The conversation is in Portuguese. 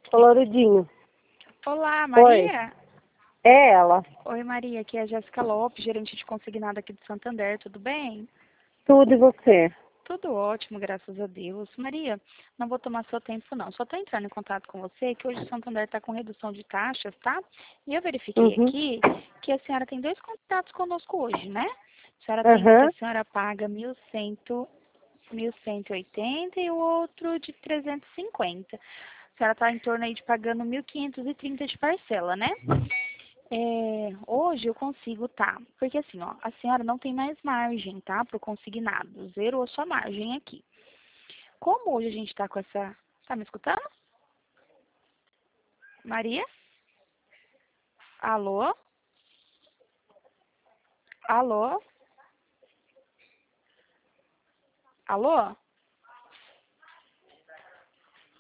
Coloridinho. Olá, Oi, Maria? é ela. Oi, Maria, aqui é a Jéssica Lopes, gerente de consignado aqui do Santander, tudo bem? Tudo e você? Tudo ótimo, graças a Deus. Maria, não vou tomar seu tempo não, só estou entrando em contato com você que hoje o Santander está com redução de taxas, tá? E eu verifiquei Uhum. aqui que a senhora tem dois contratos conosco hoje, né? A senhora tem um que a Aham. senhora paga 1.180 e o outro de 350. A senhora está em torno aí de pagando 1.530 de parcela, né? Hoje eu consigo, tá? Porque assim, ó, a senhora não tem mais margem, tá? Pro consignado. Zerou a sua margem aqui. Como hoje a gente tá com essa. Tá me escutando? Maria? Alô? Alô? Alô?